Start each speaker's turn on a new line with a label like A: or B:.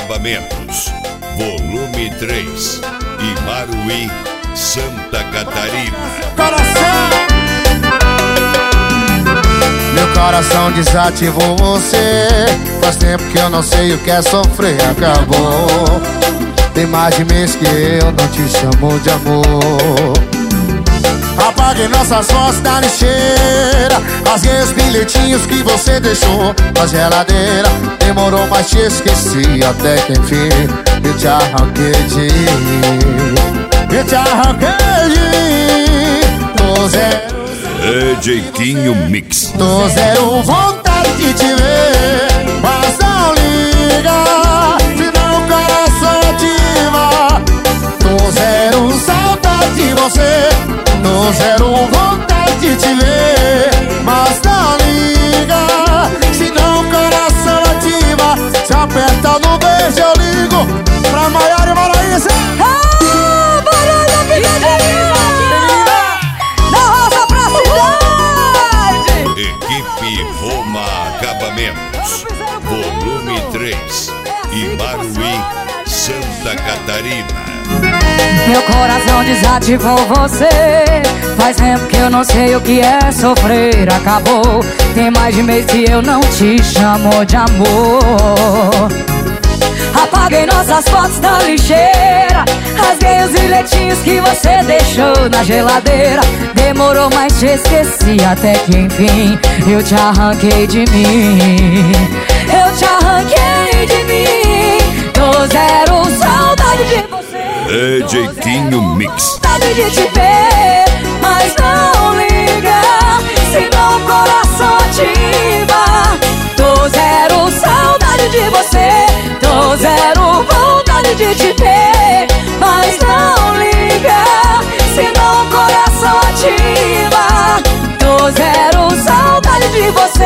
A: Acabamentos, volume 3, Imaruí, Santa Catarina.
B: Meu coração desativou você. Faz tempo que eu não sei o que é sofrer. Acabou. Tem mais de mês que eu não te chamo de amor. Apaguei nossas fotos da lixeira. Rasguei os bilhetinhos que você deixou na geladeira. Demorou, mas te esqueci até que enfim eu te arranquei de mim. Eu te arranquei de mim. Tô zero.
A: É Jeitinho Mix.
B: Tô zero vontade de te ver, mas não liga, senão o coração ativa. Tô zero saudade de você. Tô zero vontade de te ver, mas não liga, senão o coração ativa. Se aperta no beijo eu ligo pra Maiara e Maraísa.
C: Barulho Pisadinha, da roça pra cidade.
A: Equipe Roma Acabamentos, volume 3, Imaruí, Santa Catarina.
C: Meu coração desativou você. Faz tempo que eu não sei o que é sofrer. Acabou. Tem mais de mês que eu não te chamo de amor. Apaguei nossas fotos da lixeira. Rasguei os bilhetinhos que você deixou na geladeira. Demorou, mas te esqueci até que enfim eu te arranquei de mim. Eu te arranquei de mim. Tô zero saudade de você.
A: É Jeitinho Mix.
C: Saudade de te ver, mas não liga, senão o coração ativa. Tô zero saudade de você. Tô zero vontade de te ver, mas não liga, senão o coração ativa. Tô zero saudade de você.